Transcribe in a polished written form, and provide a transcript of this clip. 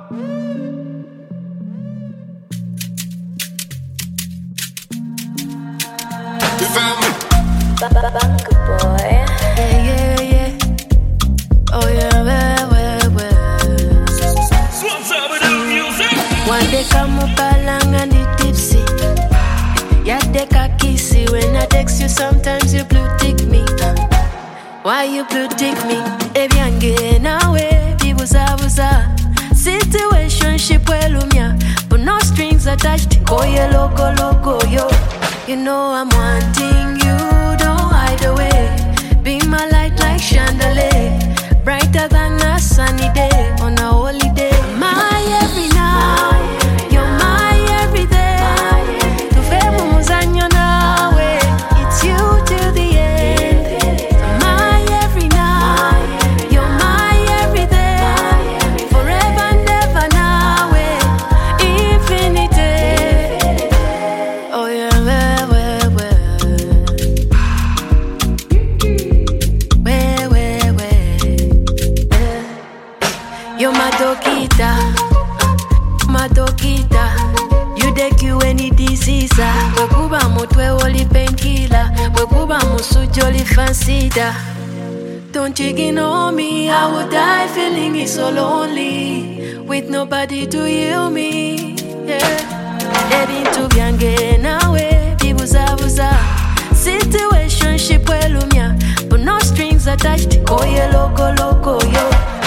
Bunker boy. Yeah, yeah, yeah. Oh yeah, One day come up along and the tipsy. Yeah, they can kiss you. When I text you, sometimes you blue tick me. Why you blue tick me? Ebiange na we bibuza buza. Situationship welumya, but no strings attached. Go ye loco yo. You know I'm wanting you. Don't hide away. Be my light like chandelier, brighter than a sunny day on a holiday. My every night, you're my everyday. Tufemu muzanyo nawe, it's you till the end. My every night, you're my everyday. Forever and ever nawe, infinity. Oh yeah, You're my dokita, you take you any disease. Wekuba mutwe oli painkiller, wekuba musujo oli fancida. Don't you ignore me, I would die feeling it so lonely, with nobody to heal me. Yeah. Heading to Biange nawe, bibuza buza. Situationship welumya, but no strings attached. Oh yeah, loco yo.